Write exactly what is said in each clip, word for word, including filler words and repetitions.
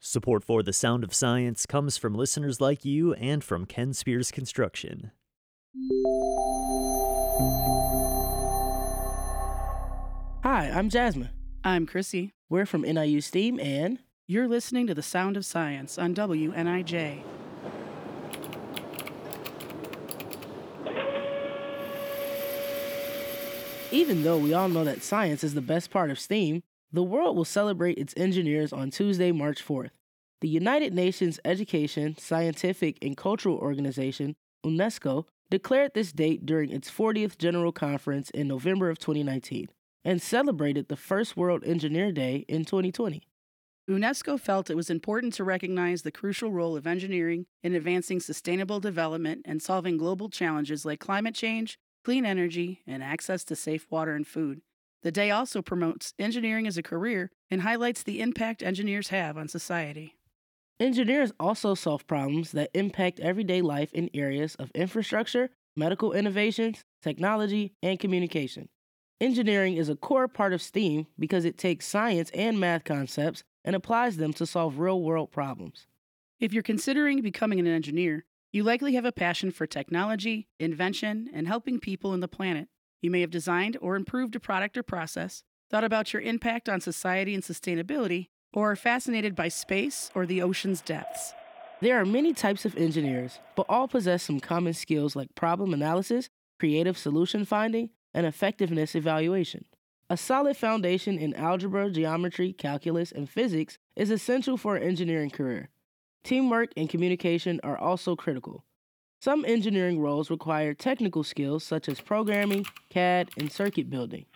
Support for The Sound of Science comes from listeners like you and from Ken Spears Construction. Hi, I'm Jasmine. I'm Chrissy. We're from N I U STEAM and You're listening to The Sound of Science on W N I J. Even though we all know that science is the best part of STEAM, the world will celebrate its engineers on Tuesday, March fourth. The United Nations Education, Scientific, and Cultural Organization, UNESCO, declared this date during its fortieth General Conference in November of twenty nineteen and celebrated the first World Engineer Day in twenty twenty. UNESCO felt it was important to recognize the crucial role of engineering in advancing sustainable development and solving global challenges like climate change, clean energy, and access to safe water and food. The day also promotes engineering as a career and highlights the impact engineers have on society. Engineers also solve problems that impact everyday life in areas of infrastructure, medical innovations, technology, and communication. Engineering is a core part of STEAM because it takes science and math concepts and applies them to solve real-world problems. If you're considering becoming an engineer, you likely have a passion for technology, invention, and helping people and the planet. You may have designed or improved a product or process, thought about your impact on society and sustainability, or are fascinated by space or the ocean's depths. There are many types of engineers, but all possess some common skills like problem analysis, creative solution finding, and effectiveness evaluation. A solid foundation in algebra, geometry, calculus, and physics is essential for an engineering career. Teamwork and communication are also critical. Some engineering roles require technical skills such as programming, C A D, and circuit building.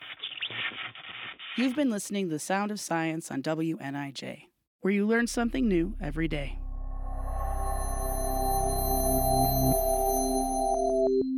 You've been listening to The Sound of Science on W N I J, where you learn something new every day.